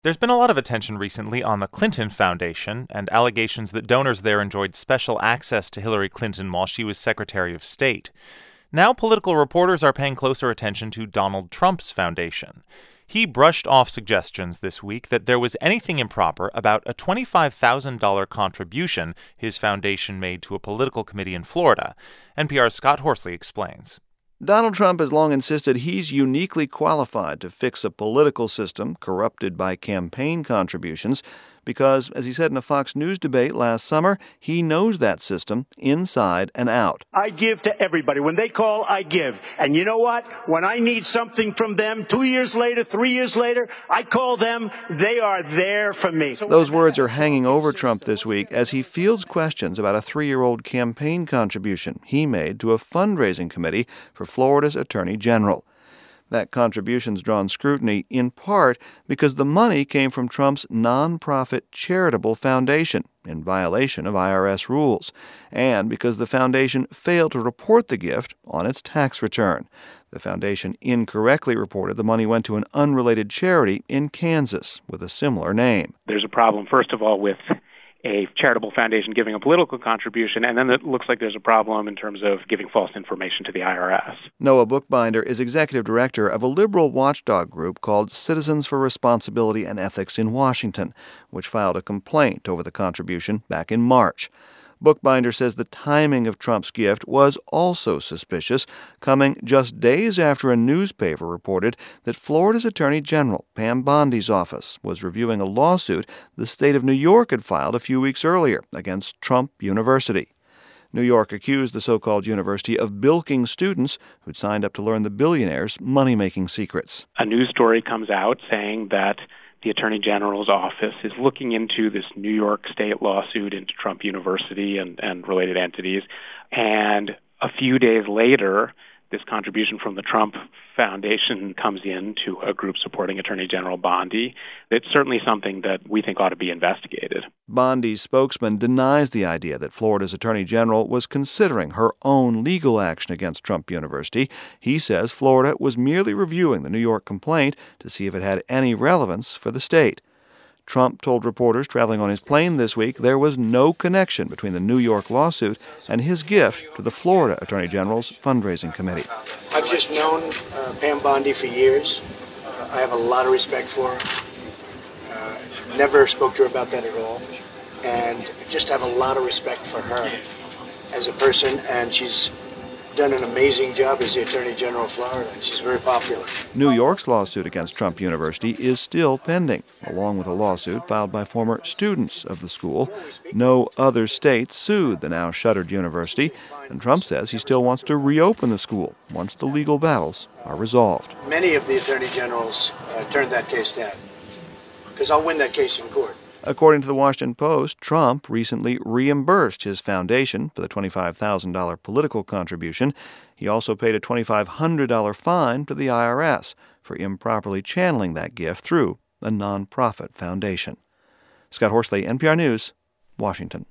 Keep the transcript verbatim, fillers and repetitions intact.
There's been a lot of attention recently on the Clinton Foundation and allegations that donors there enjoyed special access to Hillary Clinton while she was Secretary of State. Now political reporters are paying closer attention to Donald Trump's foundation. He brushed off suggestions this week that there was anything improper about a twenty-five thousand dollars contribution his foundation made to a political committee in Florida. N P R's Scott Horsley explains. Donald Trump has long insisted he's uniquely qualified to fix a political system corrupted by campaign contributions because, as he said in a Fox News debate last summer, he knows that system inside and out. I give to everybody. When they call, I give. And you know what? When I need something from them, two years later, three years later, I call them. They are there for me. Those words are hanging over Trump this week as he fields questions about a three-year-old campaign contribution he made to a fundraising committee for Florida's Attorney General. That contribution's drawn scrutiny in part because the money came from Trump's nonprofit charitable foundation in violation of I R S rules, and because the foundation failed to report the gift on its tax return. The foundation incorrectly reported the money went to an unrelated charity in Kansas with a similar name. There's a problem, first of all, with a charitable foundation giving a political contribution, and then it looks like there's a problem in terms of giving false information to the I R S. Noah Bookbinder is executive director of a liberal watchdog group called Citizens for Responsibility and Ethics in Washington, which filed a complaint over the contribution back in March. Bookbinder says the timing of Trump's gift was also suspicious, coming just days after a newspaper reported that Florida's Attorney General, Pam Bondi's office, was reviewing a lawsuit the state of New York had filed a few weeks earlier against Trump University. New York accused the so-called university of bilking students who'd signed up to learn the billionaire's money-making secrets. A news story comes out saying that the Attorney General's office is looking into this New York State lawsuit into Trump University and, and related entities. And a few days later, this contribution from the Trump Foundation comes in to a group supporting Attorney General Bondi. It's certainly something that we think ought to be investigated. Bondi's spokesman denies the idea that Florida's Attorney General was considering her own legal action against Trump University. He says Florida was merely reviewing the New York complaint to see if it had any relevance for the state. Trump told reporters traveling on his plane this week there was no connection between the New York lawsuit and his gift to the Florida Attorney General's fundraising committee. I've just known uh, Pam Bondi for years. Uh, I have a lot of respect for her. Uh, never spoke to her about that at all. And just have a lot of respect for her as a person, and she's done an amazing job as the Attorney General of Florida, and she's very popular. New York's lawsuit against Trump University is still pending, along with a lawsuit filed by former students of the school. No other state sued the now shuttered university, and Trump says he still wants to reopen the school once the legal battles are resolved. Many of the Attorney Generals uh, turned that case down, because I'll win that case in court. According to the Washington Post, Trump recently reimbursed his foundation for the twenty-five thousand dollars political contribution. He also paid a twenty-five hundred dollars fine to the I R S for improperly channeling that gift through a nonprofit foundation. Scott Horsley, N P R News, Washington.